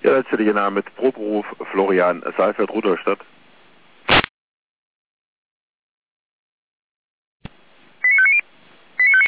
Ja, letztendlich Name mit Proberuf Florian Saalfeld, Rudolstadt.